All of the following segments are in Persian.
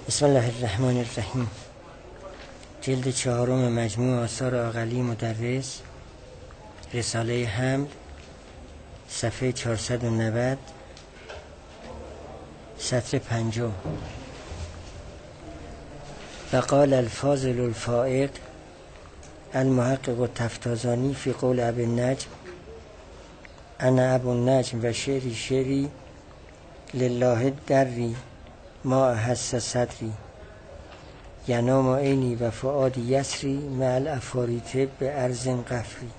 بسم الله الرحمن الرحیم. جلد 4 مجموع آثار عاقلی مدرس، رساله حمد، صفحه 490، سطر 50. وقال الفاضل الفائق المحقق التفتازانی فی قول ابی النجم انا ابو النجم و شعری شعری لله دری ما احس صدری ینام عینی و فؤادی یسری مع الافاریت به ارض قفری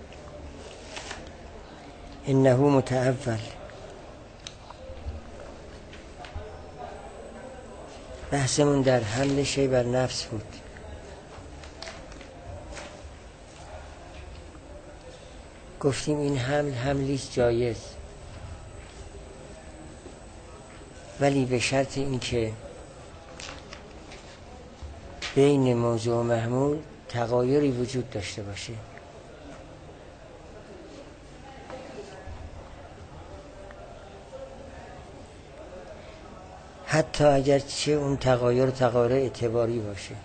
انه متأول. بحثمون در حمل شی بر نفس بود. گفتیم این حملیست جایز، ولی به شرط اینکه بین موضوع و محمول تغایری وجود داشته باشه. حتی اگر چه اون تغایر اعتباری باشه،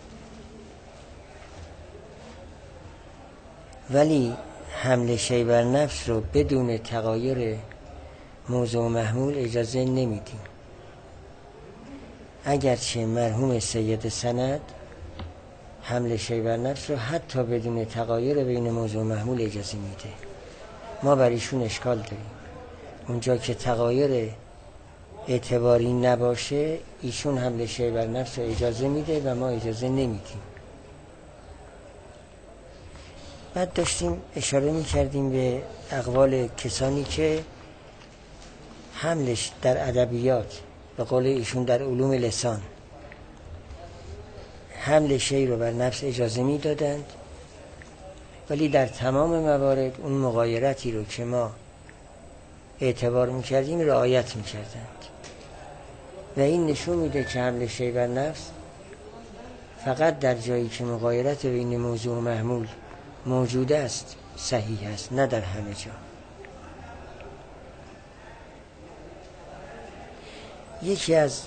ولی حمل شی بر نفس رو بدون تغایر موضوع و محمول اجازه نمیدیم. اگرچه مرحوم سید سند حمل شی بر نفس رو حتی بدون تغایر بین موضوع و محمول اجازه میده. ما بر ایشون اشکال داریم. اونجا که تغایر اعتباری نباشه ایشون حمل شی بر نفس رو اجازه میده و ما اجازه نمیدیم. بعد داشتیم اشاره میکردیم به اقوال کسانی که حملش در ادبیات، به قول ایشون در علوم لسان، حمل شی رو بر نفس اجازه میدادند، ولی در تمام موارد اون مغایرتی رو که ما اعتبار میکردیم رعایت میکردند. و این نشون میده که حمل شی بر نفس فقط در جایی که مغایرت بین موضوع و محمول موجود است صحیح است، نه در همه جا. یکی از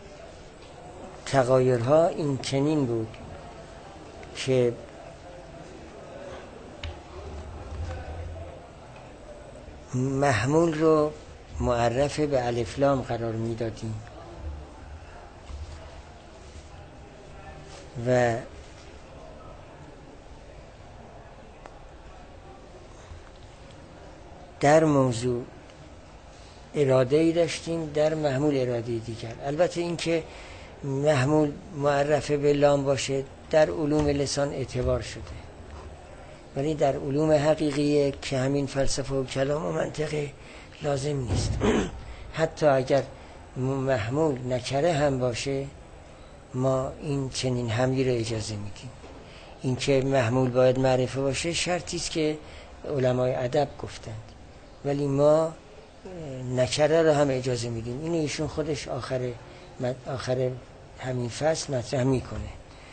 تغایرها این چنین بود که محمول رو معرف به الف لام قرار میدادیم و در موضوع اراده‌ای داشتیم، در محمول اراده دیگر. البته این که محمول معرف به لام باشه در علوم لسان اعتبار شده، ولی در علوم حقیقیه که همین فلسفه و کلام و منطق لازم نیست. حتی اگر محمول نکره هم باشه ما این چنین حملی رو اجازه میدیم. این که محمول باید معرفه باشه شرطی است که علمای ادب گفتند، ولی ما نکره رو هم اجازه میدیم. اینو ایشون خودش آخر همین فصل مطرح میکنه.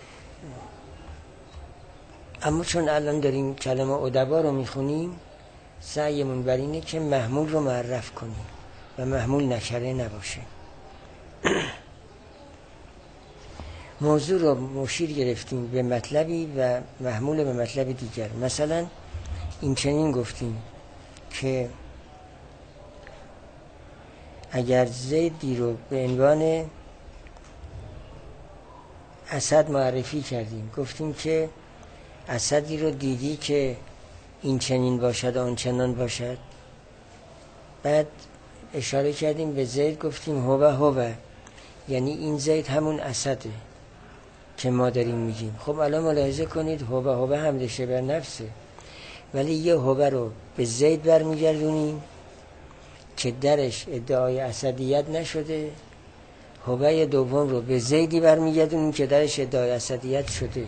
اما چون الان داریم کلمه ادبا رو میخونیم، سعیمون بر اینه که محمول رو معرف کنیم و محمول نکره نباشه. موضوع رو مشیر گرفتیم به مطلبی و محمول به مطلب دیگر. مثلا این چنین گفتیم که اگر زیدی رو به عنوان اسد معرفی کردیم، گفتیم که اسدی رو دیدی که این چنین باشد آن چنان باشد، بعد اشاره کردیم به زید، گفتیم هو، یعنی این زید همون اسده که ما داریم میگیم. خب الان ملاحظه کنید هو حمل شی بر نفسه، ولی یه هو رو به زید برمیگردونیم که درش ادعای اسدیت نشده، هوه دوم رو به زیدی برمیگردونیم که درش ادعای اسدیت شده.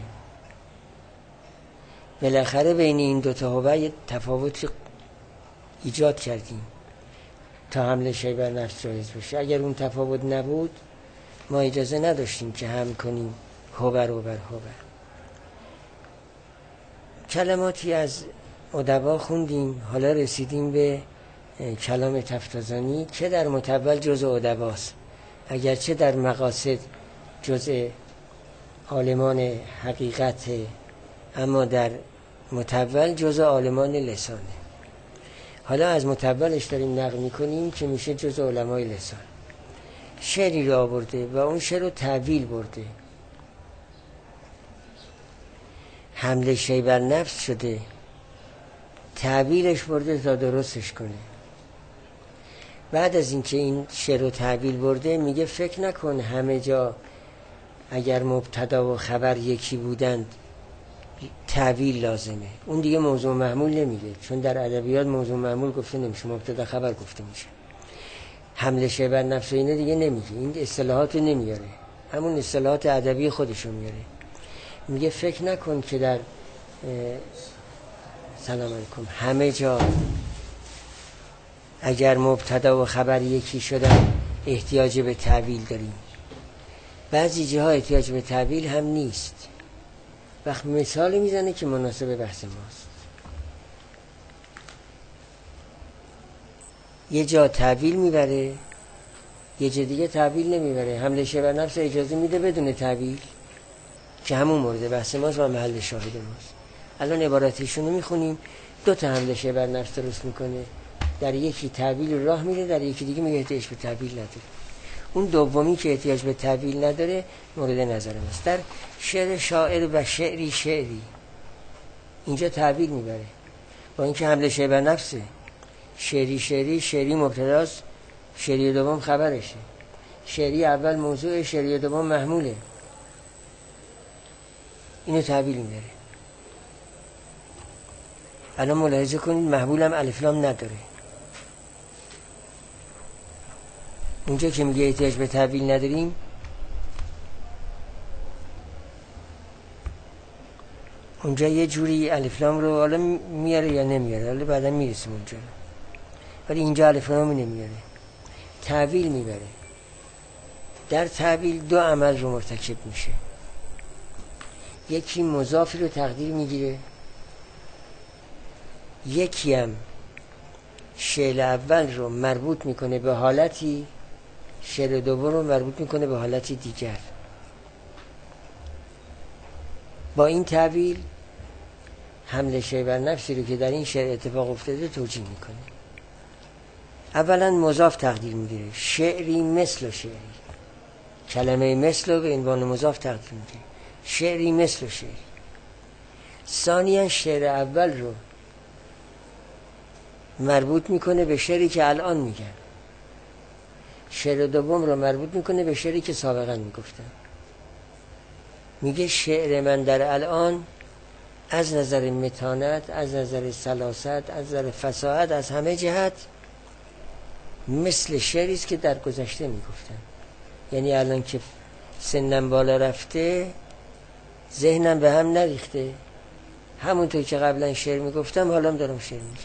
بالاخره بین این دوتا هوه تفاوت ایجاد کردیم تا حمل شی بر نفس جایز باشه. اگر اون تفاوت نبود ما اجازه نداشتیم که حمل کنیم هوه رو بر هوه. کلماتی از ادبا خوندیم، حالا رسیدیم به کلام تفتازانی که در متول جزء ادباست، اگرچه در مقاصد جزء عالمان حقیقت، اما در متول جزء عالمان لسانه. حالا از متولش داریم نقل میکنیم که میشه جزء علمای لسان. شعری رو آورده و اون شعر رو تعویل برده، حمله شی بر نفس شده، تعویلش برده تا درستش کنه. بعد از اینکه این شعر رو تعویل برده میگه فکر نکن همه جا اگر مبتدا و خبر یکی بودند تعویل لازمه. اون دیگه موضوع محمول نمیگه، چون در ادبیات موضوع محمول گفته نمیشه، مبتدا خبر گفته میشه. حمله شی بر نفس و اینه دیگه نمیگه، این اصطلاحات رو نمیاره، همون اصطلاحات ادبی خودشو میاره. میگه فکر نکن که در سلام علیکم همه جا اگر مبتدا و خبر یکی شدن احتیاج به تعویل داریم، بعضی جاها احتیاج به تعویل هم نیست. وقت مثالی میزنه که مناسب بحث ماست. یه جا تعویل میبره، یه جا دیگه تعویل نمیبره. حمله شی بر نفس اجازه میده بدون تعویل، که همون مورد بحث ماست و محل شاهد ماست. الان عباراتشون رو میخونیم. 2 تا حمله شی بر نفس درست میکنه، در یکی تعویل راه میده، در یکی دیگه میگه احتیاج به تعویل نداره. اون دومی که احتیاج به تعویل نداره مورد نظر ماست. در شعر شاعر و شعری اینجا تعویل میبره، با اینکه حمله شی بر نفسه. شعری مبتداست، شعری دوم خبرشه. شعری اول موضوع، شعری دوم محموله. اینو تعویل میبره. الان ملاحظه کنید محمول هم الف لام نداره. اونجا که میگه احتیاج به تعویل نداریم، اونجا یه جوری الف لام رو حالا میاره یا نمیاره، حالا بعدا میرسیم اونجا، ولی اینجا الف لام نمیاره، تعویل میبره. در تعویل 2 عمل رو مرتکب میشه. یکی مضافی رو تقدیر میگیره، یکی هم شعر اول رو مربوط میکنه به حالتی، شعر دوم رو مربوط میکنه به حالتی دیگر. با این تعویل حمله شی بر نفسی رو که در این شعر اتفاق افتاده توجیه میکنه. اولا مضاف تقدیر میگیره، شعری مثل شعری، کلمه مثل رو به عنوان مضاف تقدیر میگیره، شعری مثل شعری. ثانیا شعر اول رو مربوط میکنه به شعری که الان میگن، شعر دوم رو مربوط میکنه به شعری که سابقا میگفتن. میگه شعر من در الان از نظر متانت، از نظر سلاست، از نظر فصاحت، از همه جهت مثل شعری است که در گذشته میگفتن. یعنی الان که سنم بالا رفته، ذهنم به هم نریخته، همونطور که قبلا شعر میگفتم حالا دارم شعر میگم.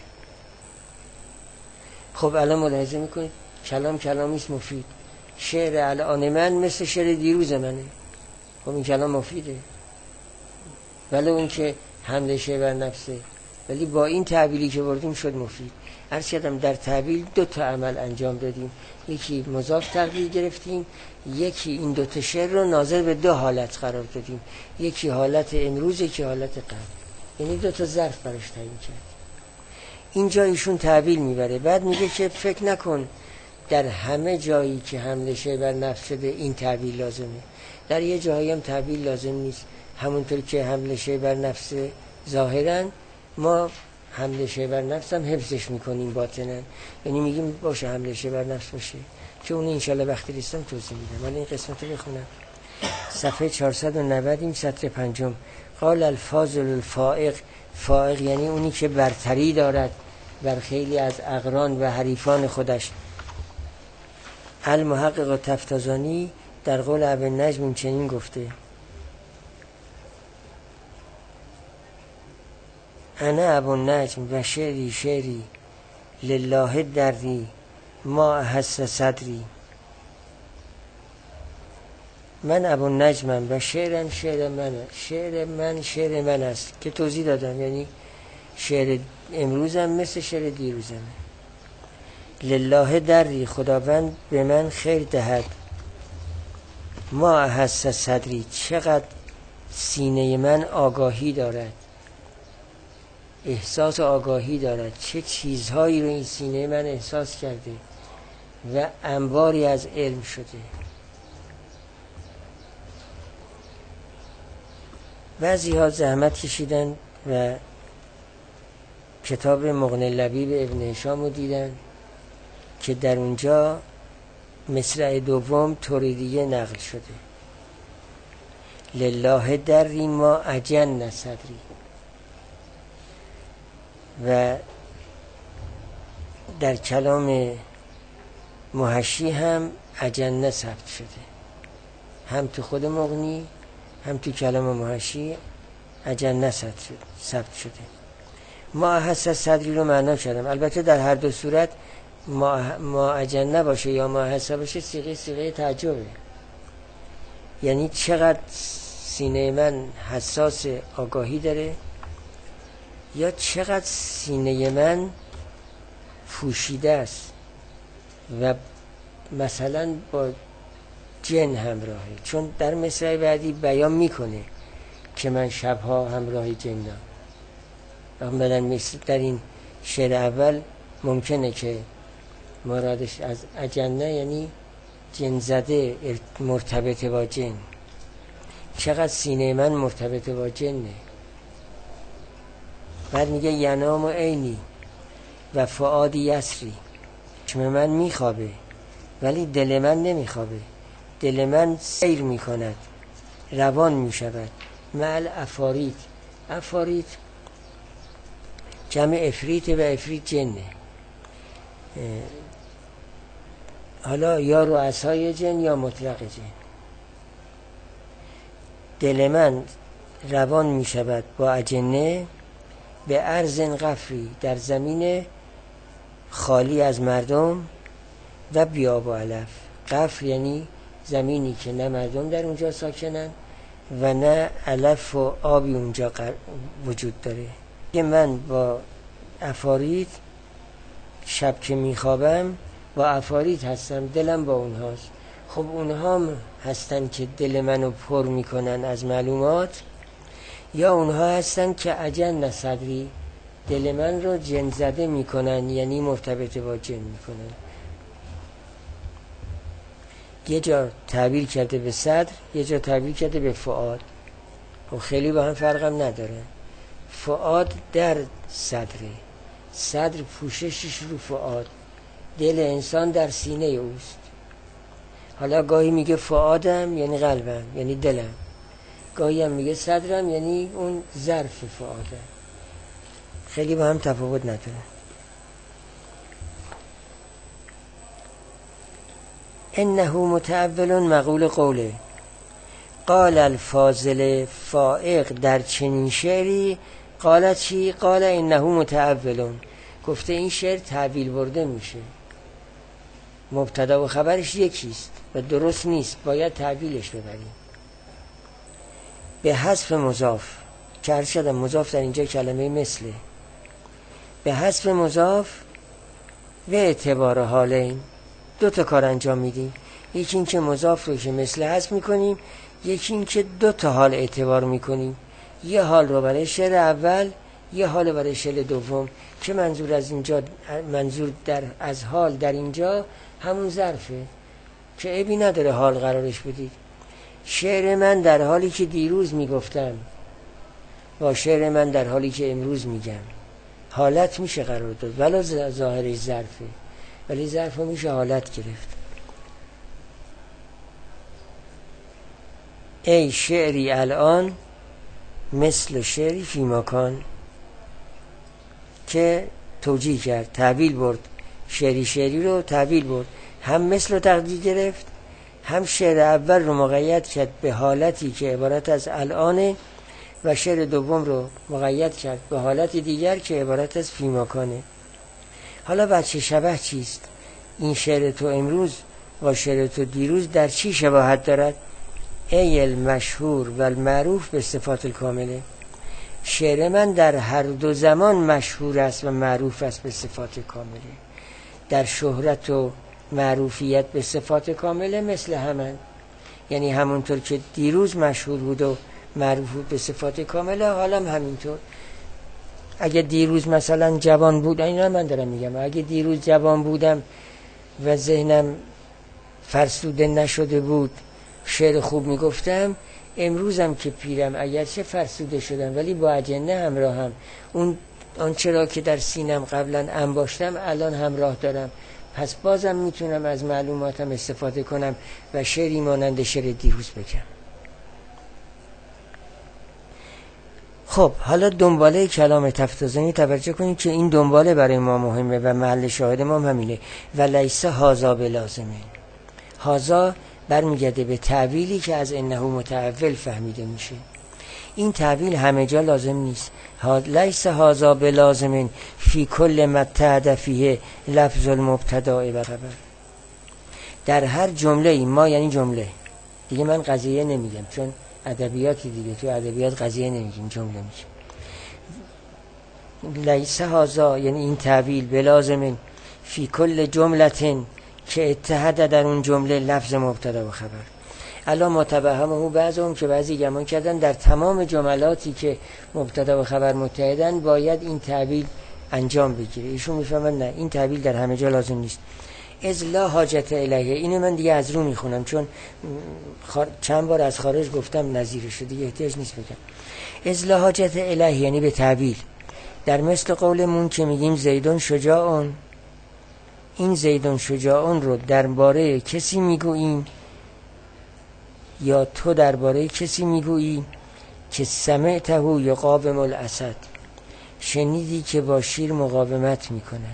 خب الان ملاحظه میکنید کلامیست مفید. شعر الان من مثل شعر دیروز منه. خب این کلام مفیده، ولی اون که حمله شی بر نفسه، ولی با این تعبیری که بردیم شد مفید. عرض کردم در تعبیر 2 تا عمل انجام دادیم، یکی مضاف تقدیر گرفتیم، یکی این 2 تا شعر رو ناظر به 2 حالت قرار دادیم، یکی حالت امروز، یکی حالت قبل، یعنی 2 تا ظرف براش تعیین کرد. اینجا ایشون تعبیر میبره، بعد میگه که فکر نکن در همه جایی که حمله شی بر نفس شده این تعبیر لازمه، در یه جایی هم تعبیر لازم نیست. همونطور که حمله شی بر نفس ظاهرا، ما حمله شی بر نفس هم حفظش میکنیم باطنا، یعنی میگیم باشه حمله شی بر نفس باشه، که اون انشالله وقتی رسیدم توضیح میدم. ولی این قسمت رو بخونم. صفحه 490 این سطر 5. قال الفاضل الفائق، فائق یعنی اونی که برتری دارد بر خیلی از اقران و حریفان خودش. المحقق تفتازانی در قول ابن نجم این چنین گفته: انا ابو نجم و شعری لله دردی ما احس صدری. من ابو نجمم و شعرم شعر من است که توضیح دادم، یعنی شعر امروزم مثل شعر دیروزمه. لله دردی، خداوند به من خیر دهد. ما احس صدری، چقدر سینه من آگاهی دارد، احساس آگاهی دارد، چه چیزهایی رو این سینه من احساس کرده و انباری از علم شده. بعضی ها زحمت کشیدن و کتاب مغنی لبیب ابن هشام رو دیدن که در اونجا مصرع دوم طوری دیگه نقل شده: لله دری ما اجن صدری. و در کلام محشی هم اجن ثبت شده، هم تو خود مغنی هم تو کلام محشی اجن ثبت شده. ما احس صدری رو معنا کردم. البته در هر دو صورت ما اجن باشه یا ما احس باشه صیغه تعجبه، یعنی چقدر سینه من حساس آگاهی داره یا چقدر سینه من پوشیده است و مثلا با جن همراهه. چون در مصرع بعدی بیان میکنه که من شبها همراه جنم. مثلا مثل در این شعر اول ممکنه که مرادش از اجنه یعنی جن زده، مرتبط با جن. چقدر سینه من مرتبط با جنه. بعد میگه ینام عینی و فؤادی یسری، چشم من میخوابه ولی دل من نمیخوابه، دل من سیر میکند، روان میشود. مع افاریت، افاریت جمع افریت و افریت جنه. حالا یا رؤسای جن یا مطلق جن. دل من روان میشود با اجنه به ارض غفری، در زمین خالی از مردم و بیاب و علف. غفر یعنی زمینی که نه مردم در اونجا ساکنن و نه علف و آبی اونجا وجود داره. که من با افارید شب که میخوابم با افارید هستم، دلم با اونهاست. خب اونها هستن که دل منو پر میکنن از معلومات، یا اونها هستن که اجن صدری، دل من رو جن زده میکنن، یعنی مرتبط با جن میکنن. یه جا تعبیر کرده به صدر، یه جا تعبیر کرده به فؤاد. و خیلی با هم فرقم نداره. فؤاد در صدره، صدر پوششش رو فؤاد، دل انسان در سینه اوست. حالا گاهی میگه فؤادم یعنی قلبم یعنی دلم، گاهی هم میگه صدرم یعنی اون ظرف فؤادم. خیلی با هم تفاوت نداره. انه متأول مقول قوله قال الفاضل فائق. در چنین شعری قال چی؟ قال انه متأول، گفته این شعر تعبیل برده میشه. مبتدا و خبرش یکیست و درست نیست، باید تعبیلش ببریم. به حذف مضاف که عرض شدم، مضاف در اینجا کلمه مثله. به حذف مضاف و اعتبار حالین، دو تا کار انجام میدیم. یکی این که مضاف رو که مثل حذف میکنیم، یکی این که دو تا حال اعتبار میکنیم. یه حال رو برای شعر اول، یه حال برای شعر دوم. که منظور از اینجا، منظور از حال در اینجا همون ظرفه که عیبی نداره حال قرارش بدید. شعر من در حالی که دیروز میگفتم با شعر من در حالی که امروز میگم حالت میشه قرار داد، ولی ظاهرش ظرفه، ولی ظرف میشه حالت گرفت. ای شعری الان مثل شعری فی مکان، که توجیه کرد، تعبیل برد. شعری رو تعبیل برد، هم مثل رو تقدیر گرفت، هم شعر اول رو مقید کرد به حالتی که عبارت از الانه و شعر دوم رو مقید کرد به حالت دیگر که عبارت از فی مکانه. حالا بچه شبه چیست؟ این شعر تو امروز و شعر تو دیروز در چی شباهت دارد؟ ای المشهور و المعروف به صفات الکامله. شعر من در هر دو زمان مشهور است و معروف است به صفات کامله. در شهرت و معروفیت به صفات کامله مثل همان. یعنی همونطور که دیروز مشهور بود و معروف بود به صفات کامله، حالا هم همینطور. اگه دیروز مثلا جوان بود، اینا من دارم میگم، اگه دیروز جوان بودم و ذهنم فرسوده نشده بود شعر خوب میگفتم، امروزم که پیرم اگرچه فرسوده شدم ولی با اجنه همراه هم، اون آنچه را که در سینم قبلا انباشتم الان همراه دارم، پس بازم میتونم از معلوماتم استفاده کنم و شعری مانند شعر دیروز بگم. خب حالا دنباله کلام تفتازانی توجه کنید که این دنباله برای ما مهمه و محل شاهد ما همینه. و لیس هازا بلازمه. هازا برمیگرده به تعویلی که از انه متعول فهمیده میشه. این تعویل همه جا لازم نیست. لیس هازا بلازمین فی کل متعد فیه لفظ المبتدا و خبر. در هر جمله ای، ما یعنی جمله دیگه، من قضیه نمیگم چون ادبیاتی دیگه، تو ادبیات قضیه نمیگیم، جمله میگیم. لیس هازا یعنی این تعویل بلازمین فی کل جملتن که اتحد در اون جمله لفظ مبتدا و خبر. الان متوهمه بعضهم که بعضی گمان کردن در تمام جملاتی که مبتدا و خبر متحدن باید این تعبیل انجام بگیره. ایشون میفهمن نه، این تعبیل در همه جا لازم نیست. از لا حاجت الیه. اینو من دیگه از رو میخونم چون چند بار از خارج گفتم نظیرش دیگه احتیاج نیست بگم. از لا حاجت الیه یعنی به تعبیل، در مثل قولمون که میگیم زیدون شجاعون، این زیدون شجاعون رو درباره کسی میگوییم یا تو درباره کسی میگویی که سمعته یقاوم الاسد، شنیدی که با شیر مقاومت میکند.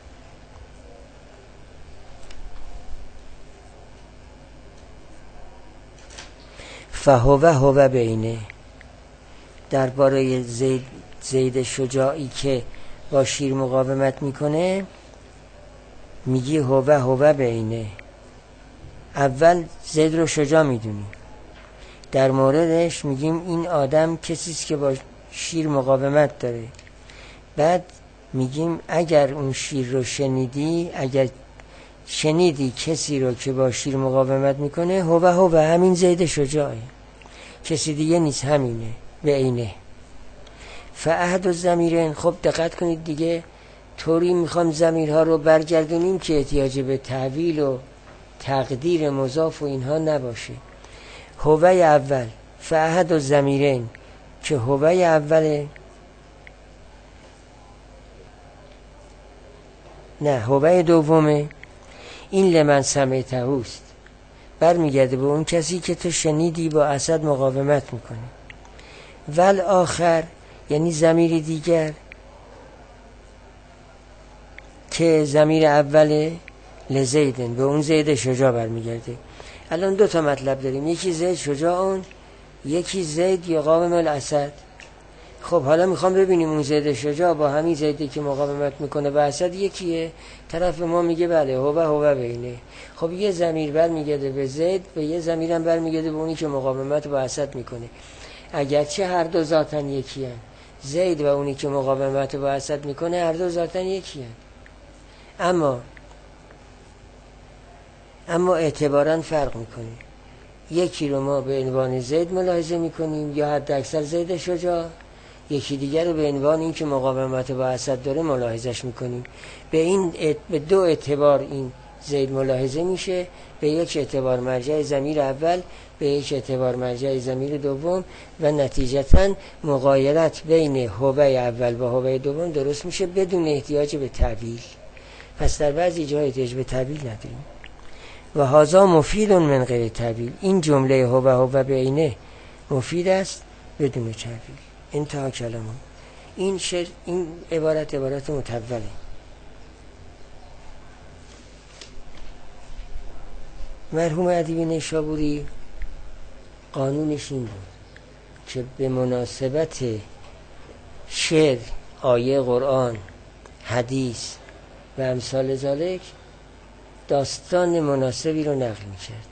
فهو بینه، درباره زید شجاعی که با شیر مقاومت میکنه میگی هو بینه. اول زید رو شجاع میدونی، در موردش میگیم این آدم کسیست که با شیر مقاومت داره. بعد میگیم اگر اون شیر رو شنیدی، اگر شنیدی کسی رو که با شیر مقاومت میکنه، هو همین زید شجاعه، کسی دیگه نیست، همینه به عینه. فعهد و ضمیرین. خب دقت کنید دیگه، طوری میخوام ضمیرها رو برگردونیم که احتیاج به تعویل و تقدیر مضاف و اینها نباشه. هوه اول، فعهد و ضمیرین که هوه اوله، نه هوه دومه، این لمن سمعته است، برمیگرده به اون کسی که تو شنیدی با اسد مقاومت میکنه. ول آخر یعنی ضمیر دیگر که ضمیر اوله لزیدن، به اون زید شجاع برمیگرده. الان دو تا مطلب داریم، یکی زید شجاعون، یکی زید یقاوم الاسد. خب حالا میخوام ببینیم اون زید شجاع با همین زیدی که مقاومت میکنه با اسد یکیه؟ طرف ما میگه بله هو بینه. خب یه ضمیر برمیگرده به زید و یه ضمیرم برمیگرده به اونی که مقاومت با اسد میکنه. اگرچه هر دو ذاتن یکی هن، زید و اونی که مقاومت با اسد میکنه هر دو ذاتن یکی هن، اما اعتباراً فرق میکنه. یکی رو ما به عنوان زید ملاحظه میکنیم یا حد اکثر زید شجاع، یکی دیگر رو به عنوان این که مقاومت با اسد داره ملاحظش میکنیم. به دو اعتبار این زید ملاحظه میشه، به یک اعتبار مرجع ضمیر اول، به یک اعتبار مرجع ضمیر دوم، و نتیجتاً مغایرت بین هوه اول و هوه دوم درست میشه بدون احتیاج به تعویل. پس در بعضی جاها احتیاج به تعویل نداریم. و هازا مفید من غیر تعویل. این جمله هو بینه مفید است بدون تعویل. انتها کلام. این عبارت متوله. مرحوم ادیب نیشابوری قانونش این بود که به مناسبت شعر، آیه قرآن، حدیث و امثال ذالک داستان مناسبی رو نقل می‌کرد.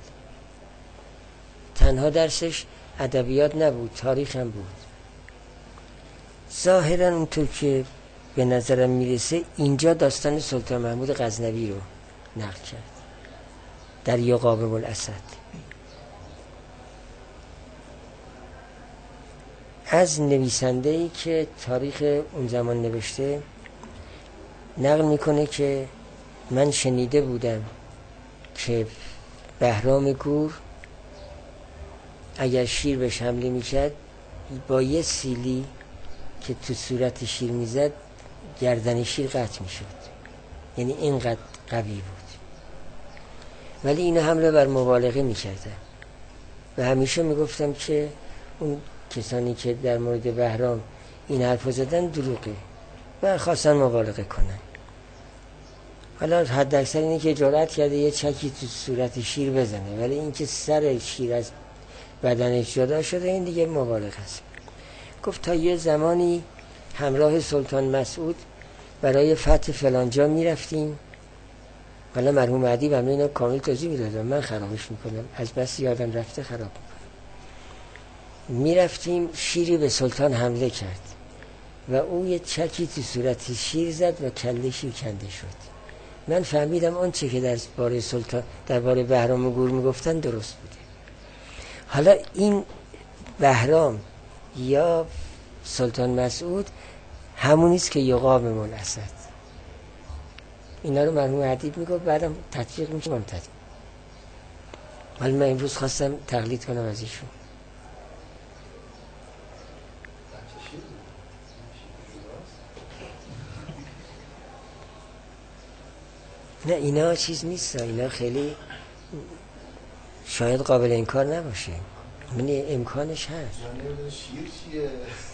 تنها درسش ادبیات نبود، تاریخ هم بود. ظاهراً اونطور که به نظرم میرسه اینجا داستان سلطان محمود غزنوی رو نقل کرد در یقاوم الاسد. از نویسنده‌ای که تاریخ اون زمان نوشته نقل میکنه که من شنیده بودم که بهرام گور اگر شیر بهش حمله میکرد با یه سیلی که تو صورت شیر میزد گردن شیر قطع میشد، یعنی اینقدر قوی بود. ولی این حمله بر مبالغه میکردن و همیشه میگفتم که اون کسانی که در مورد بهرام این حرف زدن دروغه و خواستن مبالغه کنن. حالا حد اکثر اینه که جرأت کرده یه چکی تو صورت شیر بزنه، ولی این که سر شیر از بدنش جدا شده این دیگه مبالغه است. گفت تا یه زمانی همراه سلطان مسعود برای فتح فلانجا میرفتیم. حالا مرحوم ادیب همه اینا کامل توضیح میدادم، من خرابش میکنم، از بس یادم رفته خراب میکنم. میرفتیم، شیری به سلطان حمله کرد و او یه چکی تو صورت شیر زد و کله شیر کنده شد. من فهمیدم آن چه که در باره سلطان در باره بهرام گور میگفتن درست بوده. حالا این بهرام یا سلطان مسعود همونیست که یقاب من اسد. اینا رو مرحوم ادیب میگفت، بعدم تطبیق میکنم. ولی من امروز خواستم تقلید کنم از ایشون. نه اینا چیز نیست، اینا خیلی شاید قابل انکار نباشه، من امکانش هست. شیر چیه؟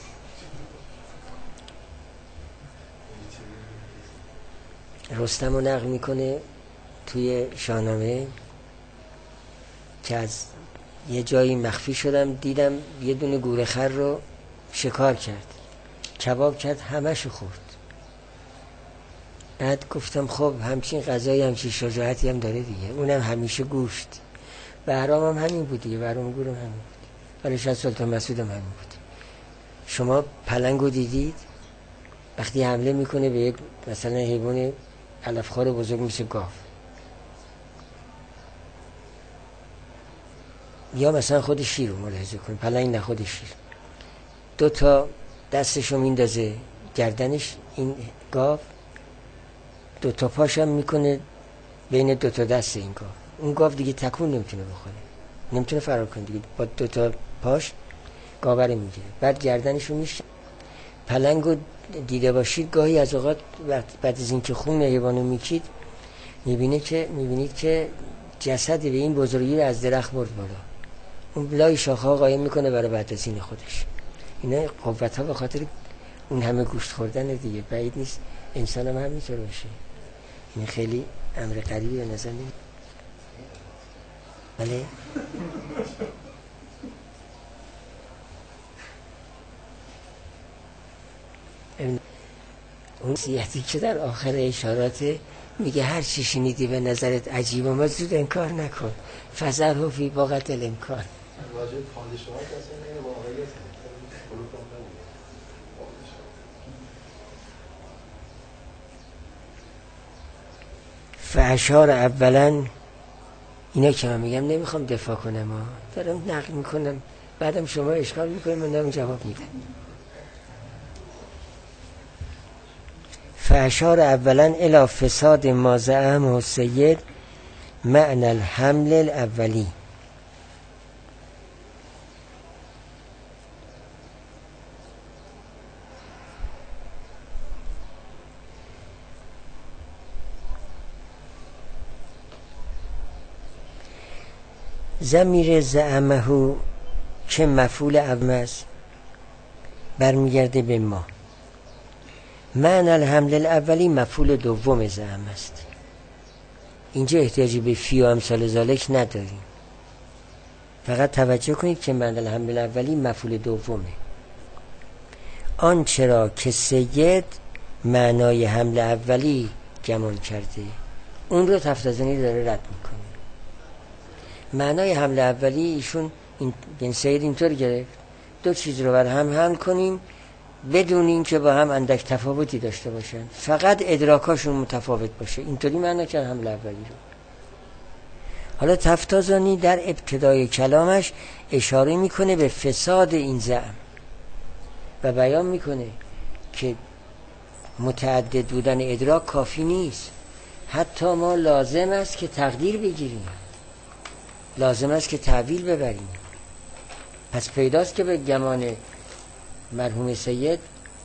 رستم رو نقل میکنه توی شاهنامه که از یه جایی مخفی شدم دیدم یه دونه گورخر رو شکار کرد، کباب کرد، همشو خورد. بعد گفتم خب همچین غذایی همچین شجاعتی هم داره دیگه، اونم همیشه گوشت. بهرام هم همین بود دیگه، بهرام گور هم همین بود، ولی شاید سلطان مسعود هم همین بود. شما پلنگو دیدید وقتی حمله میکنه به یک مثلا حیوان علفخوار بزرگ میشه گاو، یا مثلا خود شیر رو ملاحظه کنید، پلنگ نه خود شیر، دو تا دستشو میندازه گردنش این گاو، دو تا پاشم میکنه بین دو تا دست این گاو. اون گاو دیگه تکون نمیتونه بخوره، نمیتونه فرار کنه دیگه، با دو تا پاش گاو رو میگیره. بعد گردنشو میشه. پلنگو دیده باشید گاهی از اوقات بعد از اینکه خون حیوانو میکید میبینید که جسد به این بزرگی رو از درخت برد بالا، اون لای شاخه‌ها قایم میکنه برای بعد از این خودش. اینا قوت ها به خاطر اون همه گوشت خوردن دیگه. بعید نیست انسان هم همینطور باشه. این خیلی امر غریبی به نظر نمیاد. بله اون سیحتی که در آخر اشارات میگه هر چی شنیدی به نظرت عجیب و زود انکار نکن، فذره فی باقت الامکان. واجب پادشاه کسی نه واقعیت فاشار اولا، اینا که من میگم نمیخوام دفاع کنم، دارم نقل میکنم، بعدم شما اشکال میکنیم من دارم جواب میدم. فاشار اولا الی فساد ما زعمه السید معنی الحمل الاولی. ضمیر زعمه که مفعول اول است برمیگرده به ما. معنی الحمل الاولی مفعول دوم زعم است. اینجا احتیاجی به فی و امثال ذالک نداریم، فقط توجه کنید که معنی الحمل الاولی مفعول دومه. آن چرا که سید معنای حمل اولی گمان کرده، اون رو تفتازنی داره رد میکنه. معنای حمل اولی ایشون این سید اینطور گرفت دو چیز رو بر هم حمل کنیم بدون این که با هم اندک تفاوتی داشته باشن، فقط ادراکاشون متفاوت باشه، اینطوری معنی کرد حمل اولی رو. حالا تفتازانی در ابتدای کلامش اشاره میکنه به فساد این زعم. و بیان میکنه که متعدد بودن ادراک کافی نیست، حتی ما لازم است که تقدیر بگیریم، لازم است که تعویل ببریم. پس پیداست که به گمان مرحوم سید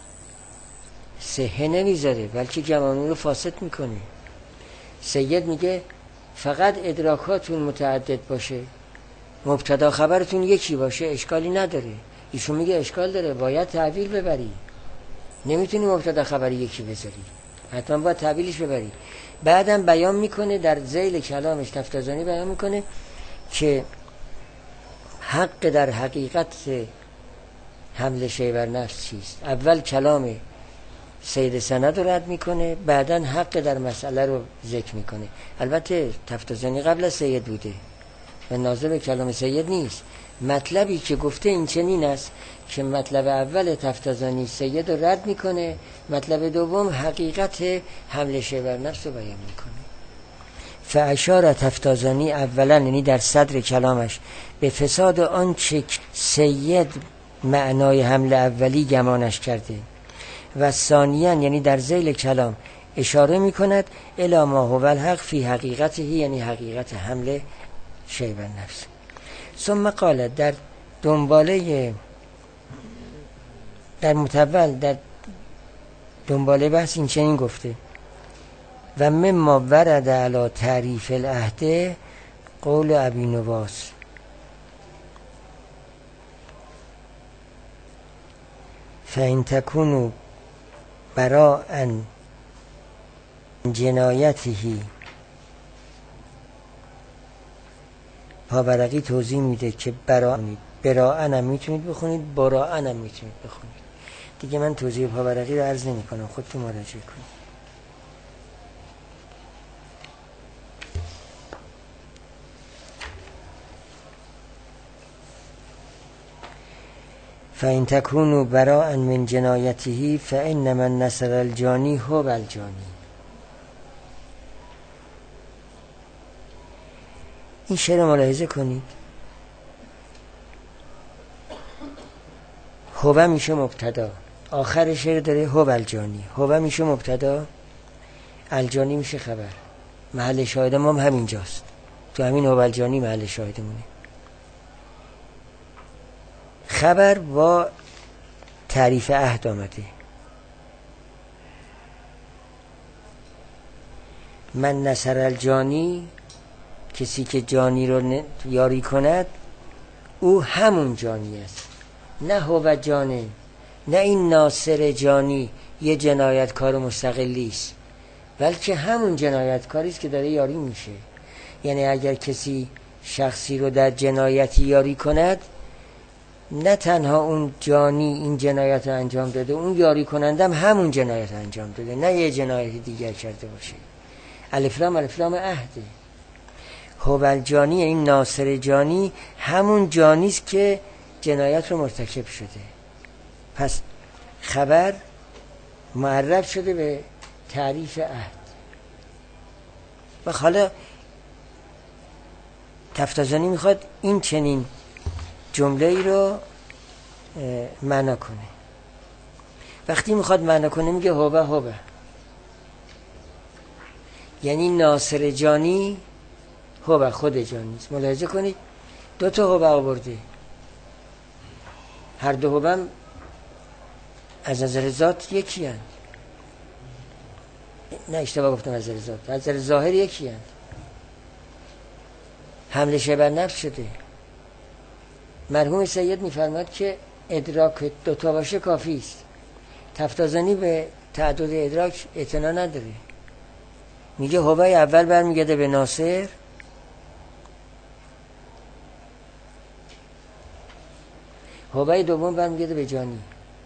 صحه نمیذاره، بلکه گمان رو فاسد میکنه. سید میگه فقط ادراکاتون متعدد باشه، مبتدا خبرتون یکی باشه، اشکالی نداره. ایشون میگه اشکال داره، باید تعویل ببری، نمیتونی مبتدا خبر یکی بذاری، حتما باید تعویلش ببری. بعدم بیان میکنه در ذیل کلامش، تفتازانی بیان میکنه که حق در حقیقت حمل شی بر نفس چیست. اول کلام سید سند رو رد میکنه، بعدن حق در مسئله رو ذکر میکنه. البته تفتازانی قبل از سید بوده و ناظر به کلام سید نیست. مطلبی که گفته این چنین است که مطلب اول تفتازانی سید رو رد میکنه، مطلب دوم حقیقت حمل شی بر نفس رو بیان میکنه. فاشار تفتازانی اولا، یعنی در صدر کلامش، به فساد آنچه سید معنای حمل اولی گمانش کرده، و ثانیاً یعنی در ذیل کلام اشاره میکند الی ما هو الحق فی حقیقته، یعنی حقیقت حمل شی بر نفس. ثم قال، در دنباله در متول در دنباله بحث این چنین گفته: و مما ورد علی تعریف العهد قول ابی نواس، فإن تكونوا براء جنایته. پاورقی توضیح میده که براء هم میتونید بخونید، براء هم میتونید بخونید. دیگه من توضیح پاورقی رو عرض نمی کنم، خودتون مراجعه کنید. فإن تكونوا براء من جنایته فإنما النصر الجانی هو الجانی. این شعر ملاحظه کنید، هو میشه مبتدا، آخر شعر داره هو الجانی، هو میشه مبتدا، الجانی میشه خبر. محل شاهد ما هم همینجاست، تو همین هو الجانی محل شاهدمونه. خبر با تعریف عهد آمده. من نصر الجانی، کسی که جانی رو یاری کند او همون جانی است، نه هو جانه، نه این ناصر جانی یه جنایتکار مستقلی است، بلکه همون جنایتکاری است که داره یاری میشه. یعنی اگر کسی شخصی رو در جنایتی یاری کند، نه تنها اون جانی این جنایت رو انجام داده، اون یاری کنندم همون جنایت رو انجام داده، نه یه جنایت دیگر کرده باشه. الفلام الفلام عهده. هو الجانی، این ناصر جانی همون جانی است که جنایت رو مرتکب شده. پس خبر معرف شده به تعریف عهد. و حالا تفتازانی میخواد این چنین جمله ای رو معنا کنه. وقتی میخواد معنا کنه میگه هوبه، یعنی ناصر جانی هوبه خود جانی است. ملاحظه کنید دو تا هوبه آورده، هر دو هوبه از نظر ذات یکی هست. نه اشتباه گفتم، از نظر ذات، از نظر ظاهر یکی هست. حمله شی بر نفس شده. مرحوم سید میفرماد که ادراک دوتا باشه کافی است. تفتازانی به تعدد ادراک اعتنا نداره، میگه هوبه اول برمیگرده به ناصر، هوبه دوم برمیگرده به جانی.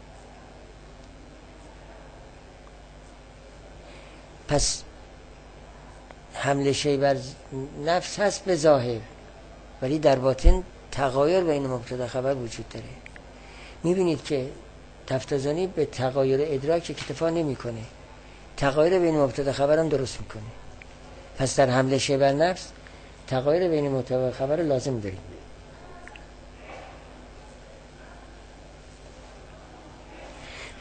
پس حمله شی بر نفس هست به ظاهر، ولی در باطن تغایر بین مبتدا خبر وجود داره. میبینید که تفتازانی به تغایر ادراک اکتفا نمیکنه، تغایر بین مبتدا خبر هم درست میکنه. پس در حمله شی بر نفس تغایر بین مبتدا خبر لازم داریم.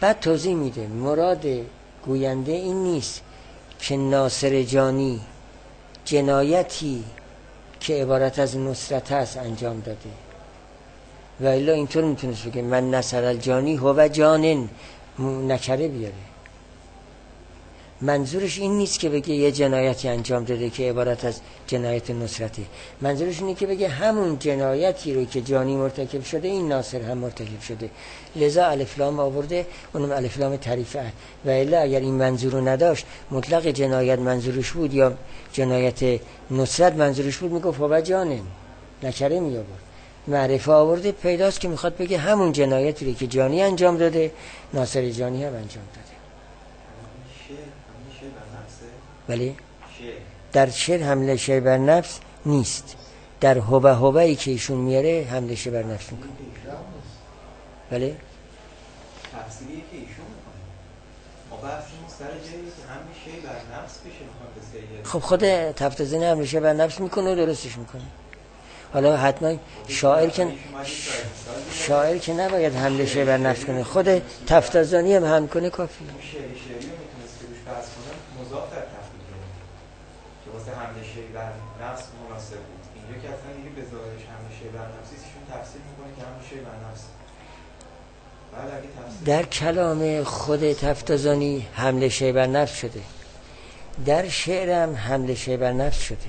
بعد توضیح میده مراد گوینده این نیست که ناصر جانی جنایتی که عبارت از نصرت است انجام داده، و الا اینطور میتونست بگه من نصر الجانی هو جانن، نکره بیاره. منظورش این نیست که بگه یه جنایتی انجام داده که عبارت از جنایت نصرته، منظورش اینه که بگه همون جنایتی رو که جانی مرتکب شده این ناصر هم مرتکب شده، لذا الف لام آورده، اونم الف لام تعریفه. و الا اگر این منظور رو نداشت، مطلق جنایت منظورش بود یا جنایت نصرت منظورش بود، میگفت هو جانن، نکره می آورد. معرفه آورده، پیداست که میخواد بگه همون جنایتی رو که جانی انجام داده ناصر جانی هم انجام داده. ولی در شعر حمله شعر بر نفس نیست، در هوبه‌ای که ایشون میاره حمله شعر بر نفس میکنه. ولی تفسیری که ایشون میکنه ما بحثمون سر جایی که حمله شعر بر نفس بشه میخواد بسه. خب خود تفتزین حمله شعر بر نفس میکنه و درستش میکنه. حالا حتما شاعر که نباید حمله شعر بر نفس کنه، خود تفتزانی هم هم کنه کافیه. شعری میتونست که روش بحث کنه مضاف در تفسیر که واسه حمله شعر بر نفس مناسب بود. اینجا که اصلا دیگه به ظاهرش حمله شعر بر نفسی ایشون تفسیر میکنه که حمله شعر بر نفس. بعد اگه تفسیر در کلام خود تفتزانی حمله شعر بر نفس شده، در شعرم حمله شعر بر نفس شده.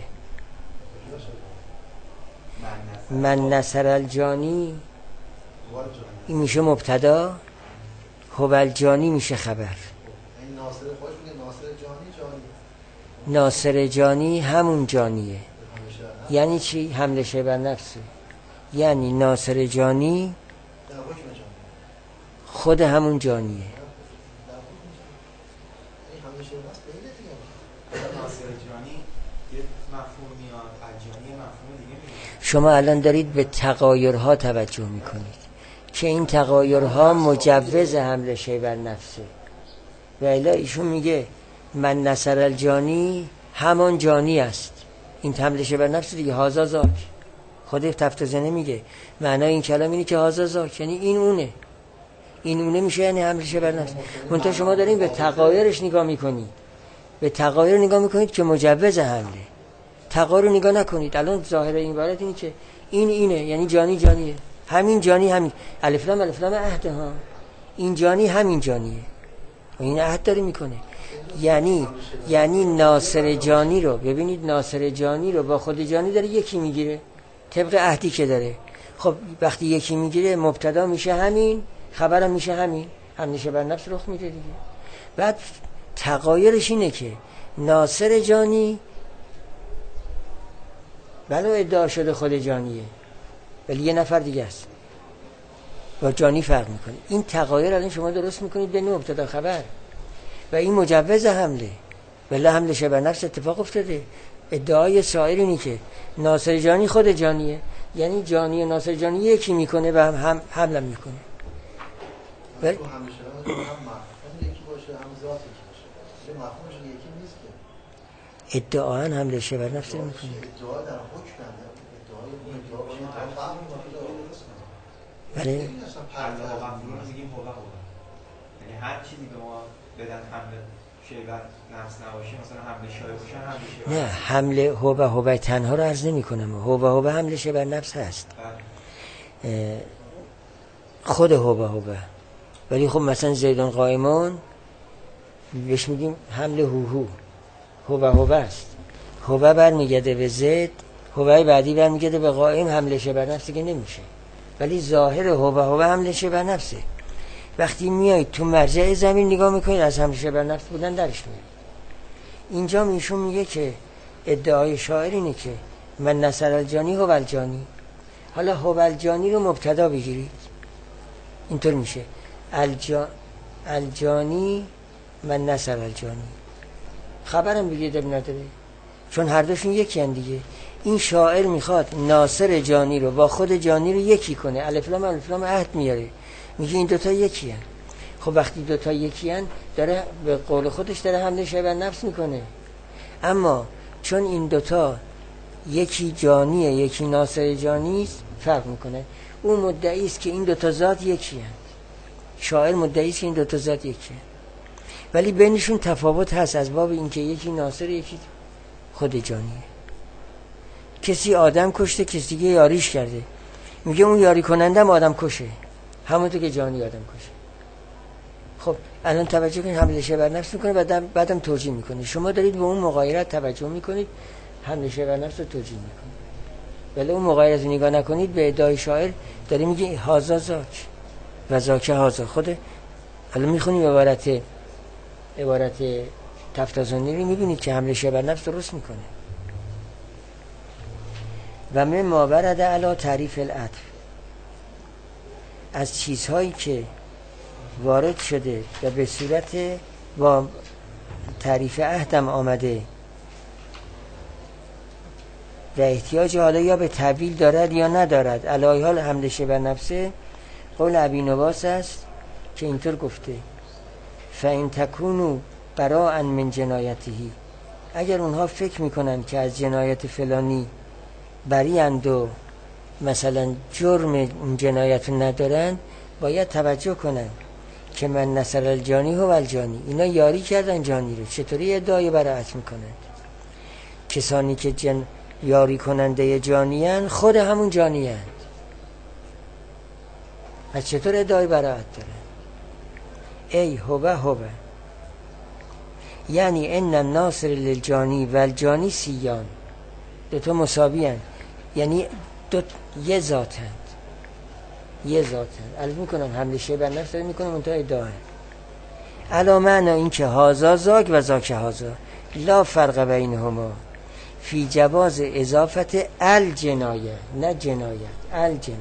من نصر الجانی این میشه مبتدا، هو الجانی میشه خبر. ناصر جانی همون جانیه. یعنی چی؟ حمله شعر بر نفسه، یعنی ناصر جانی خود همون جانیه. شما الان دارید به تغایرها توجه میکنید که این تغایرها مجوز حمله شعر بر نفسه. و الا ایشون میگه من نصر الجانی همان جانی است، این حمله شعر بر نفس دیگه. هازا زاک، خود تفتزانی میگه معنای این کلام اینه که هازا زاک یعنی این اونه، این اونه میشه یعنی حمله شعر بر نفس. منتها شما دارین به تغایرش نگاه میکنید، به تغایر نگاه میکنید که مجوز حمله. تغایر نگاه نکنید. الان ظاهر این عبارت اینه که این اینه، یعنی جانی جانیه، همین جانی همین الف لام عهد ها، این جانی همین جانیه و این عهد داره میکنه. یعنی ناصر جانی رو ببینید، ناصر جانی رو با خود جانی داره یکی میگیره طبق عهدی که داره. خب وقتی یکی میگیره مبتدا میشه همین، خبرم میشه همین، حمله شعر بر نفس رخ میده دیگه. بعد تغایرش اینه که ناصر جانی ولو ادعا شده خود جانیه ولی یه نفر دیگه است، با جانی فرق میکنه. این تغایر الان شما درست میکنید بین مبتدا خبر و این مجوز حمله. ولی حمله شعر بر نفس اتفاق افتاده. ادعای سایر اینی که ناصر جانی خود جانیه، یعنی جانی و ناصر جانی یکی میکنه و هم حمله میکنه. ولی ادعا حمله شعر بر نفس میکنه. بله. یعنی هر چیزی به ما بدن حمله شعر بر نفس نباشه، مثلا حمله شایع باشه، حمله شعر نه، حمله هو تنها رو عرض نمی‌کنم. هو حمله شعر بر نفس هست، خود هو. ولی خب مثلا زیدون قائمان بهش میگیم حمله هو است. هو برمیگرده به زید، هو بعدی برمیگرده به قائم، حمله شعر بر نفس دیگه نمیشه. ولی ظاهر هو حمله شعر بر نفسه. وقتی میایید تو مرجع زمین نگاه میکنید از حمله شعر بر نفس بودن درش میاد. اینجا ایشون میگه که ادعای شاعر اینه که من نصر الجانی هو الجانی. حالا هو الجانی رو مبتدا بگیرید، اینطور میشه الجانی من نصر الجانی. خبرم بگید اب نداره، چون هر دوشون یکی هن دیگه. این شاعر میخواد ناصر جانی رو با خود جانی رو یکی کنه، الف لام عهد میاره، میگه این دوتا یکی هن. خب وقتی دوتا یکی هن داره به قول خودش داره حمله شعر بر نفس میکنه. اما چون این دوتا یکی جانیه یکی ناصر جانی است فرق میکنه. اون مدعی است که این دوتا ذات یکی هن. شاعر مدعی است که این دو تا ذات یکیه، ولی بینشون تفاوت هست از باب اینکه یکی ناصر یکی خود جانیه. کسی آدم کشته، کسی که یاریش کرده، میگه اون یاری کنندم آدم کشه، همونطور که جانی آدم کشه. خب الان توجه کنید، حمله شه بر نفس میکنه، بعدم توجیه میکنه. شما دارید به اون مغایرت توجه میکنید، حمله شه بر نفس رو توجیه میکنید. ولی اون مغایرت رو نگاه نکنید، به ادعای شاعر داره میگه هازا زاک و زاکه هازا. خود الان میخونیم عبارت تفتازانی رو، میبینید که حمله شه بر نفس درست میکنه. و من ما ورد علی تعریف العطف، از چیزهایی که وارد شده و به صورت با تعریف عهدم آمده و احتیاج حالا یا به تعبیل دارد یا ندارد، علی حال حمله شه بر نفسه، قول ابی نواس است که اینطور گفته فإن تکونوا براء من جنایته، اگر اونها فکر میکنن که از جنایت فلانی بری اند و مثلا جرم این جنایت ندارن، باید توجه کنن که من نصر الجانی هو الجانی، اینا یاری کردن جانی رو. چطوری ادعای براءت میکنن؟ کسانی که یاری کننده جانیان خود همون جانیان، پس چطور ادعای براءت دارن؟ ای هو یعنی ان الناصر للجانی و الجانی سیان، دو تا مساوی هستند، یعنی یه ذاتند. الان میکنم حمله شه بر نفس داره میکنم اونتا ادعا علا معنا این که هازا زاک و زاک هازا لا فرق بینهما فی جواز اضافت الجنایه، نه جنایت، الجنایه،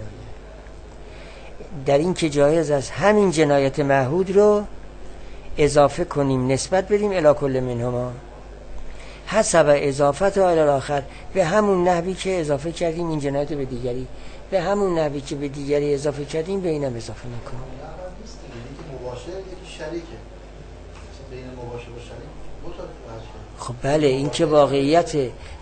در این که جایز است همین جنایت معهود رو اضافه کنیم، نسبت بدیم الی کل منهما حسب اضافت الی الاخر، به همون نحوی که اضافه کردیم این جنایت به دیگری، به همون نحوی که به دیگری اضافه کردیم به اینم اضافه میکنیم. خب بله، این که واقعیت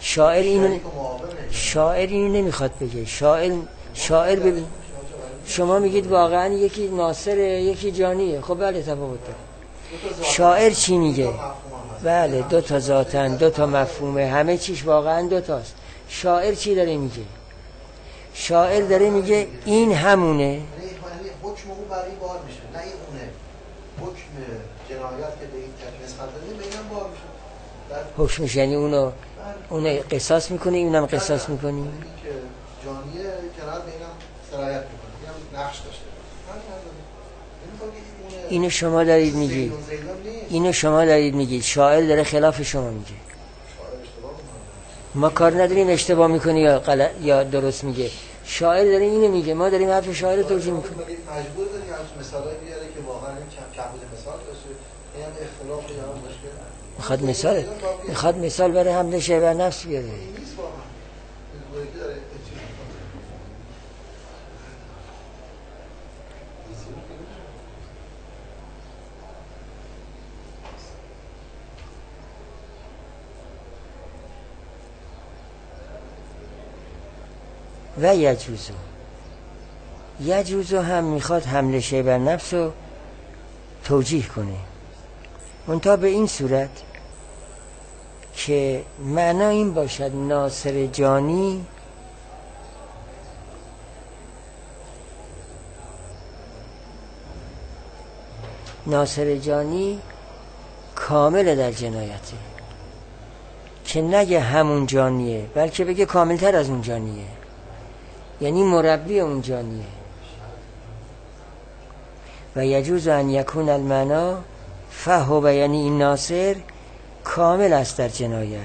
شاعر اینو نمیخواد بگه. شاعر ببین، شما میگید واقعا یکی ناصره یکی جانیه، خب بله تفاوت داره. شاعر چی میگه؟ بله دو تا ذاتن، دو تا مفهومه، همه چیش واقعا دو تاست. شاعر چی داره میگه؟ شاعر داره میگه این همونه، حکم اون برای بار میشه، نه این اونه. حکم جنایت که به این نسبت دادیم به اینم بار میشه. حکمش یعنی اونو قصاص میکنه، اینم قصاص میکنیم. این که جانیه کنار به اینم سرایت میکنه، اینم نقش داشته. اینو شما دارید میگید، شاعر داره خلاف شما میگه. ما کار نداریم اشتباه میکنی یا غلط یا درست میگه. شاعر داره اینو میگه، ما داریم حرف شاعر رو توجیه میکنیم. مجبور داریم از مثالایی بیاره که واقعا این کمبود مثال باشه، این هم اختلاف یا مشکل. میخواد مثال برای حمله شه بر نفس بیاره. و یجوزو هم میخواد حمله شه بر نفس رو توجیه کنه، منتها به این صورت که معنا این باشد ناصر جانی کامل در جنایته، که نگه همون جانیه بلکه بگه کاملتر از اون جانیه، یعنی مربی اون جانیه. و یجوز ان یکون المعنا فهو، یعنی این ناصر کامل است در جنایت.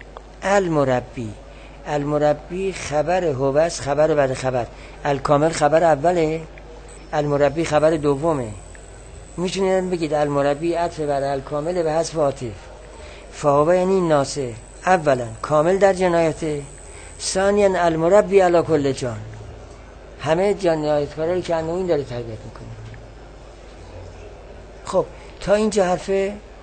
المربی خبر هو است، خبر بعد خبر. الکامل خبر اوله، المربی خبر دومه. میتونید بگید المربی عطف بر الکامل به حذف عاطف. فهو یعنی این ناصر اولا کامل در جنایته، ثانیا المربی علی کل جان، همه جنایتکارا رو که انو این داره تربیت میکنه. خب تا اینجا حرف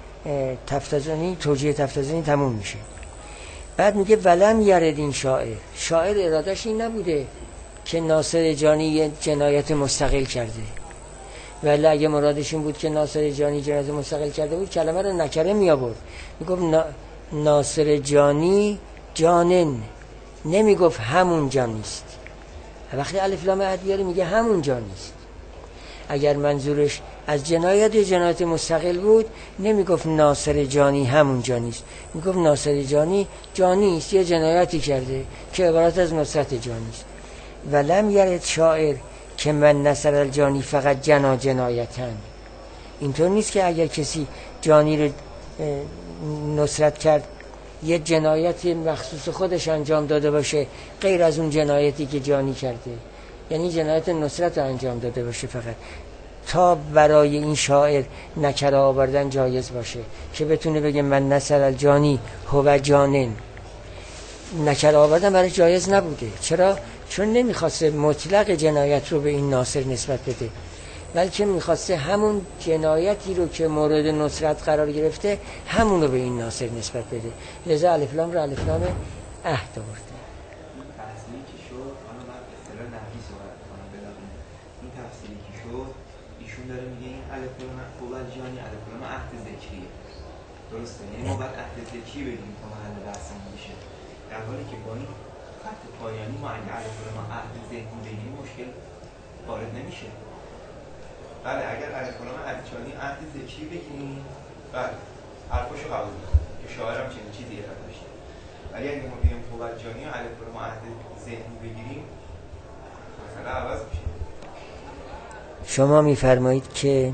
توجیه تفتازانی تموم میشه. بعد میگه ولم یرد این شاعر ارادش این نبوده که ناصر جانی جنایت مستقل کرده، ولی اگه مرادش این بود که ناصر جانی جنایت مستقل کرده بود کلمه رو نکره می آورد، میگفت ناصر جانی جانن، نمیگفت همون جانیست. وقتی الف لام عهد بیاره میگه همون جانیست. اگر منظورش از جنایت یا جنایت مستقل بود نمیگفت ناصر جانی همون جانیست، میگفت ناصر جانی جانیست، یه جنایتی کرده که عبارت از نصرت جانیست. ولم یرد شاعر که من نصر الجانی فقط جنایتن. اینطور نیست که اگر کسی جانی رو نصرت کرد یه جنایت مخصوص خودش انجام داده باشه غیر از اون جنایتی که جانی کرده، یعنی جنایت نصرت رو انجام داده باشه فقط، تا برای این شاعر نکره آوردن جایز باشه که بتونه بگه من نصر الجانی هو جانن. نکره آوردن برای جایز نبوده. چرا؟ چون نمیخواسته مطلق جنایت رو به این ناصر نسبت بده، بلکه میخواسته همون جنایتی رو که مورد نصرت قرار گرفته همون رو به این ناصر نسبت بده. لذا الف لام رو الف لام عهد آورده. این تفسیری که شد، حالا من به اصطلاح نحوی صحبت کنم بدونم، این تفسیری که شد ایشون داره میگه این الف لام اول جانی الف لام عهد ذکریه، درسته؟ یعنی ما باید عهد ذکری بگیم تا محل بحثمون میشه، در حالی که با این خط پایانی ما اگه الف لام عهد ذکری بگیم مشکل وارد نمیشه. بله اگر الف لام عهد جانی عهد ذکری بگیم بله حرفاشو قبول دارم که شاعرم چنین چیزی ارائه داشته، ولی اگه ما بگیم هو جانی و الف لام عهد ذهنی بگیریم مثلا عوض میشه. شما میفرمایید که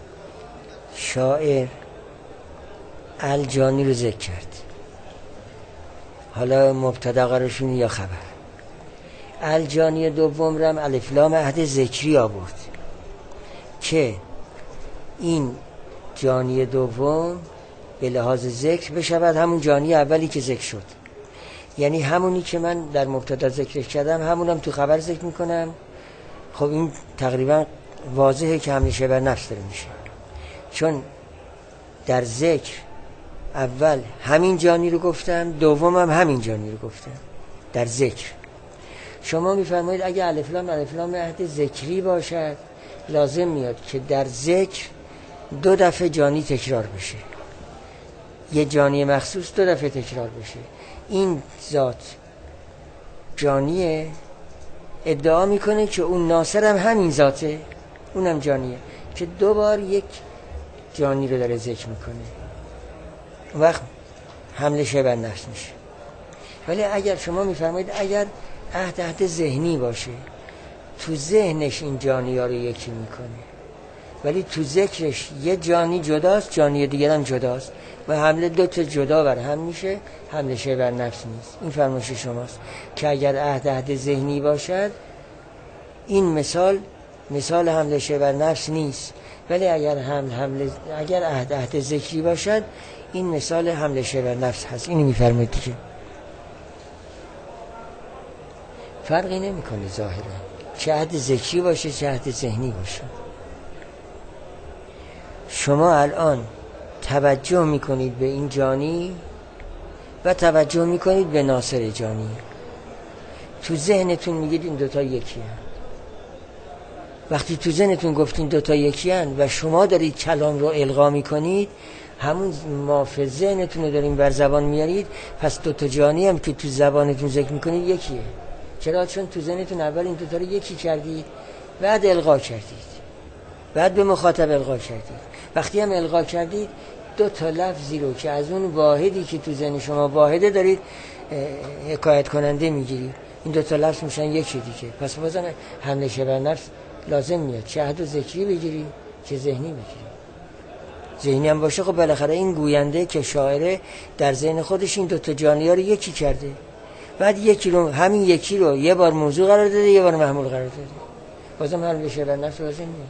شاعر الجانی رو ذکر کرد، حالا مبتدا قرارشون یا خبر. الجانی دوم رم الف لام عهد ذکری آورد که این جانی دوم به لحاظ ذکر بشود همون جانی اولی که ذکر شد، یعنی همونی که من در مبتدا ذکر کردم همونم تو خبر ذکر میکنم. خب این تقریبا واضحه که حمله شبه نفس داره میشه، چون در ذکر اول همین جانی رو گفتم، دومم همین جانی رو گفتم در ذکر. شما میفرمایید اگه الف لام عهد ذکری باشد لازم میاد که در ذکر دو دفعه جانی تکرار بشه، یه جانی مخصوص دو دفعه تکرار بشه. این ذات جانیه، ادعا میکنه که اون ناصر هم همین ذاته، اونم جانیه، که دو بار یک جانی رو داره ذکر میکنه، اون وقت حمله شبه نفس میشه. ولی اگر شما میفرمایید اگر عهد ذهنی باشه، تو ذهنش این جانی ها رو یکی میکنه ولی تو ذکرش یه جانی جداست جانی دیگر هم جداست و حمله دو تا جدا بر هم میشه، حمله شبه بر نفس نیست. این فرمایش شماست که اگر عهد ذهنی باشد این مثال حمله شبه بر نفس نیست، ولی اگر اگر عهد ذکری باشد این مثال حمله شبه بر نفس هست. اینو میفرمایید دیگه، فرقی نمیکنه ظاهرا چه عهد ذکری باشه چه عهد ذهنی باشه. شما الان توجه میکنید به این جانی و توجه میکنید به ناصر جانی، تو ذهنتون میگید این دوتا یکی هن. وقتی تو ذهنتون گفتین دوتا یکی هن و شما دارید کلام رو القا میکنید، همون ما فی ذهنتون رو داریم بر زبان میارید، پس دوتا جانی هم که تو زبانتون ذکر میکنید یکیه. چرا؟ چون تو ذهنتون اول این دوتا رو یکی کردید، بعد القا کردید، بعد به مخاطب القا کردید. وقتی هم القا کردید دو تا لفظی رو که از اون واحدی که تو ذهن شما واحده دارید حکایت کننده میگیرید، این دو تا لفظ میشن یکی دیگه. پس بازم حمله شبه بر نفس لازم میاد، چه عهد ذکری بگیری چه ذهنی بگیری. ذهنی هم باشه خب بالاخره این گوینده که شاعره در ذهن خودش این دو تا جانی ها رو یکی کرده، بعد همین یکی رو یه بار موضوع قرار داده یه بار محمول قرار داده، بازم حمله شبه بر نفس لازم میاد.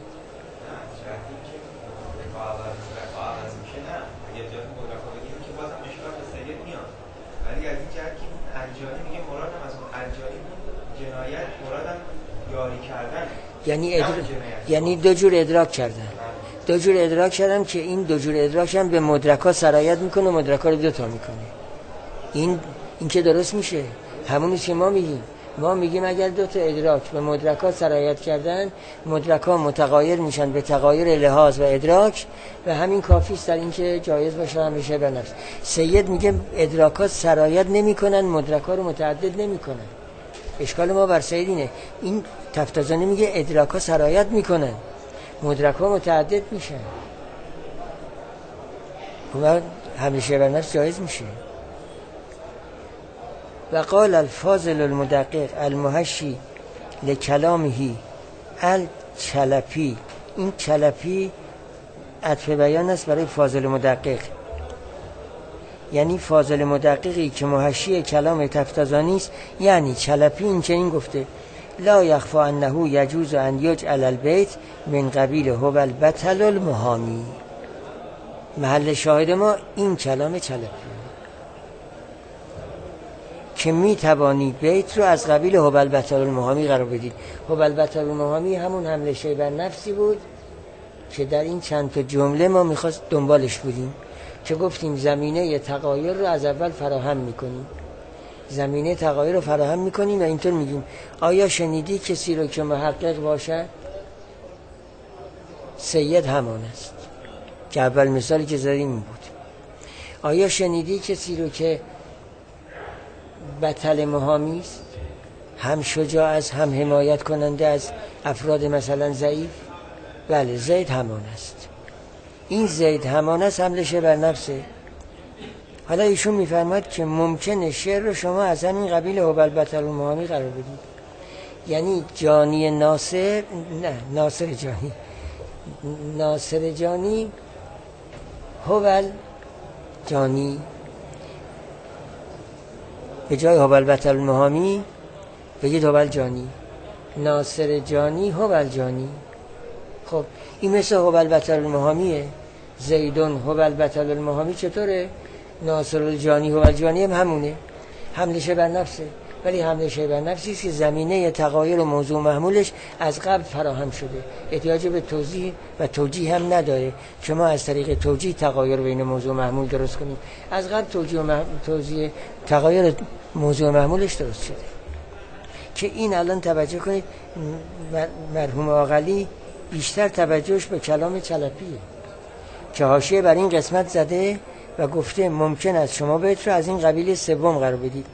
یعنی دو جور ادراک کردن که این دو جور ادراک هم به مدرکا سرایت میکنه، مدرکا رو دوتا میکنه. این که درست میشه، همونی که ما میگیم ما میگیم اگر دو تا ادراک به مدرکات سرایت کردن، مدرکات متغایر میشن به تغایر لحاظ و ادراک و همین کافی است در اینکه جایز باشه همیشه به نفس. سید میگه ادراکات سرایت نمیکنن، مدرکات رو متعدد نمیکنن. اشکال ما بر سید اینه، این تفتازانی میگه ادراکات سرایت میکنن، مدرکات متعدد میشن، و همیشه به نفس جایز میشه. و قال الفاضل المدقق المحشی لکلامهی الچلپی. این چلپی عطف بیان است برای فاضل مدقق، یعنی فاضل مدققی که محشی کلام تفتازانی است. یعنی چلپی این چنین گفته: لا یخفی انه یجوز ان یجعل البیت من قبیل هو البطل المحامی. محل شاهد ما این کلام چلپی که می توانی بیت رو از قبیل هو البطل المحامی قرار بدید. هو البطل المحامی همون حمله شی بر نفسی بود که در این چند تا جمله ما میخواست دنبالش بودیم، که گفتیم زمینه تغایر رو از اول فراهم میکنیم، زمینه تغایر رو فراهم میکنیم و اینطور میگیم: آیا شنیدی کسی رو که محقق باشد؟ سید همان است که اول مثالی که زدیم این بود. آیا شنیدی کسی رو که بطل محامی است، هم شجاع است هم حمایت کننده از افراد مثلا ضعیف؟ بله، زید همان است. این زید همان است حملش بر نفسه. حالا ایشون میفرماید که ممکنه شعر رو شما از همین قبیل هو البطل المحامی قرار بدید، یعنی جانی ناصر، نه ناصر جانی، ناصر جانی هو جانی، به جای هو البطل المحامی بگید هو الجانی. ناصر جانی هو الجانی. خب این مثل هو البطل المحامیه. زیدون هو البطل المحامی چطوره؟ ناصر الجانی هو الجانی هم همونه، حملش بر نفسه، ولی حملش بر نفسی است که زمینه تغایر و موضوع محمولش از قبل فراهم شده، احتیاج به توضیح و توجیه هم نداره. شما از طریق توجیه تغایر بین موضوع محمول درست کنید، از قبل توجیه تغایر موضوع محمولش درست شده. که این الان توجه کنید، مرحوم عاقلی بیشتر توجهش به کلام چلپیه که حاشیه بر این قسمت زده و گفته ممکن است شما بیت رو از این قبیل سوم قرار بدید.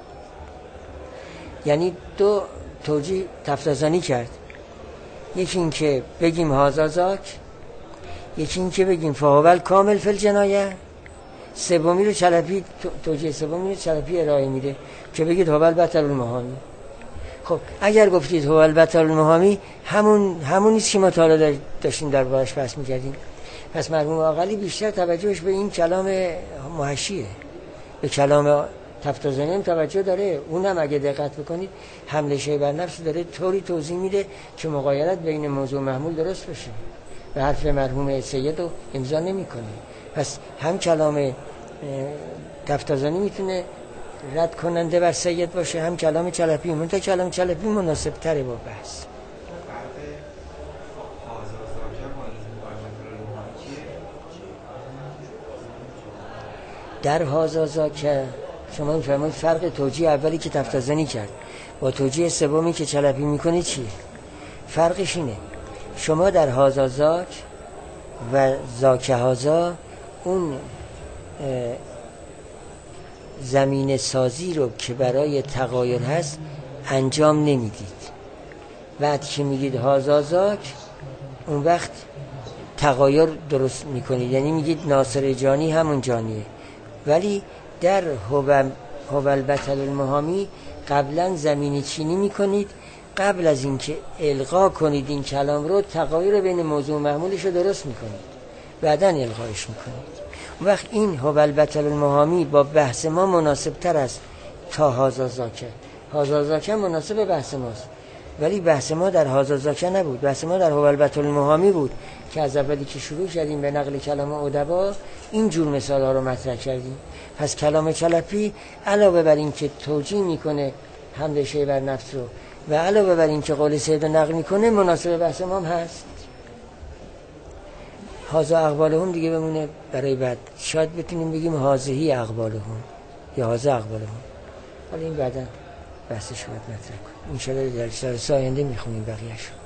یعنی دو توجیه تفتازانی کرد، یکی این که بگیم هذا ذاک، یکی این که بگیم فهو کامل فی الجنایه. سومی رو چلپی، توجیه سومی رو چلپی ارائه میده که بگید هو البطل المحامی. خب اگر گفتید هو البطل المحامی، همونیست که ما تا حالا داشتیم در بارش بحث میکردیم. پس مرحوم عاقلی بیشتر توجهش به این کلام محشیه، به کلام تفتازانی هم توجه داره. اونم اگه دقت بکنید حمله شی بر نفس داره طوری توضیح میده که مغایرت بین موضوع محمول درست بشه و حرف مرحوم سید رو امضا نمیکنه. پس هم کلام تفتازانی میتونه رد کننده بر سید باشه، هم کلام چلپی. منتها کلام چلپی مناسب تره با بحث. در هازازا که شما میفرمایید فرق توجیه اولی که تفتازانی کرد با توجیه سومی که چلپی میکنه چیه؟ فرقش اینه: شما در هازازاک و زاکه هازا اون زمین سازی رو که برای تغایر هست انجام نمیدید. بعد که میگید هازازاک اون وقت تغایر درست میکنید، یعنی میگید ناصر جانی همون جانیه. ولی در هو البطل المحامی قبلا زمینی چینی میکنید، قبل از اینکه القا کنید این کلام رو تغایر بین موضوع محمولش رو درست میکنید، بعداً القایش میکنید. اون وقت این هو البطل المحامی با بحث ما مناسب تر است تا هازازاکه. هازازاکه مناسب بحث ماست، ولی بحث ما در هازازاکه نبود، بحث ما در هو البطل المحامی بود که از اولی که شروع کردیم به نقل کلام ادبا این جور مثال ها رو مطرح کردیم. پس کلام چلپی علاوه بر این که توجیه میکنه حمله شی بر نفس رو و علاوه بر این که قول سید نقل میکنه مناسب بحث ما هم هست. هازا اقوالهم دیگه بمونه برای بعد، شاید بتونیم بگیم هازهی اقوالهم یا هازا اقوالهم، حالا این بعدا بحثش باید مطرح کنیم. انشاءالله در جلسه آینده میخونیم بقیه‌شو.